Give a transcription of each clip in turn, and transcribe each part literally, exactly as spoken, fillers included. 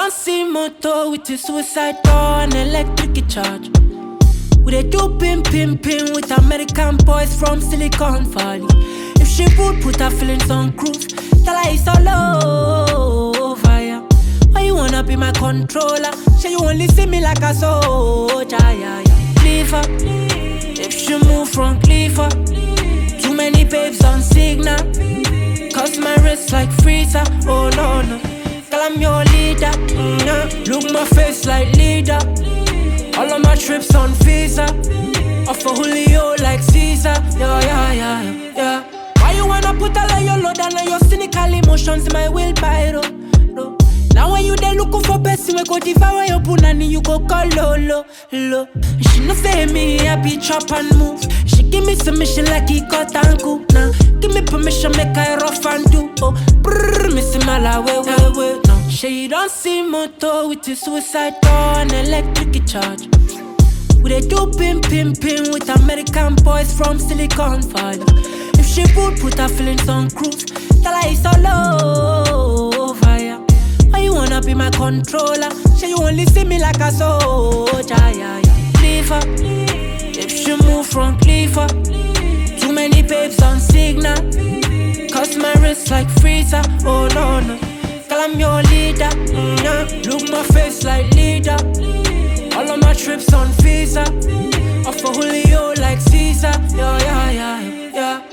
don't see motor with a suicide door and electric charge. We dey do pim pim pim with American boys from Silicon Valley. If she would put her feelings on cruise, tell her it's all over, yeah. Why you wanna be my controller? Say you only see me like a soldier, yeah, yeah. Leave her, if she move from Cleaver. Too many babes on signal, cause my wrist like freezer. Oh no no, girl I'm your leader. Mm-hmm. Look my face like leader. All of my trips on visa. Off of Julio like Caesar. Yeah yeah yeah yeah. Why you wanna put all of your load and all your cynical emotions in my wheelbarrow? No. Now when you there looking for person, we go devour your punani, you go call Lolo, lo. She no say me, I be chop and move. She give me submission like he got angle. Now give me permission, make I rough and do. Oh, brrr, missing my la way, way, way. No, she don't see motor with a suicide door and electric charge. We dey do pim pim pim with American boys from Silicon Valley. If she would put her feelings on cruise, tell her it's all over, yeah. Why you wanna be my controller? Say you only see me like a soldier, yeah, yeah. Leave her, if she move from Cleaver. Too many babes on signal, cause my wrist like freezer. Oh no no, girl I'm your leader. Mm-hmm. Look my face like leader. All of my trips on visa. Off of Julio like Caesar. Yeah yeah yeah yeah.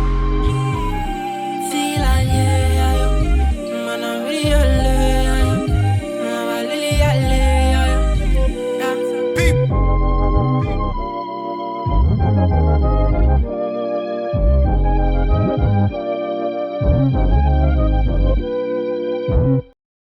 Feel like yeah yeah yeah. Man I'm real.